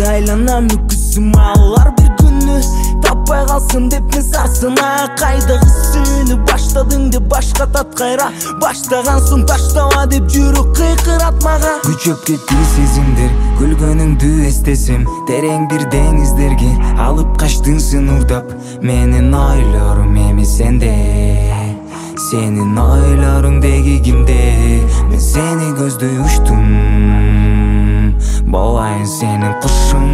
айланам үкүсүм алар бир күнү таппай калсын деп мен сарсына кайдагы сүйүнүп баштадың деп башка таткайра баштагансың таштаба деп жүрөк кыйкырат мага күчөп кетти сезимдер күлгөнүңдү эстесем терең бир деңиздерге алып качтың сен урдап менин ойлорум эми сенде сенин ойлоруң деги кимде мен сени көздөй учтум болайын сенин кушуң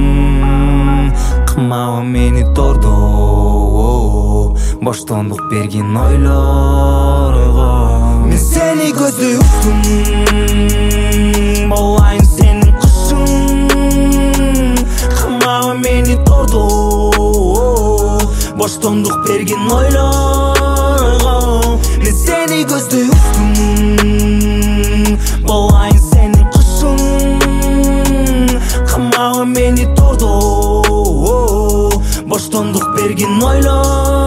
кымабы мени тордо боштондук берген ойлорго мен сени көздөй учтум болайын сенин кушуң кымабы мени тордо боштондук берген ойлорго мен сени көздөй учтум болайын сенин кушуң кымабы мени тордо боштондук берген ойлорго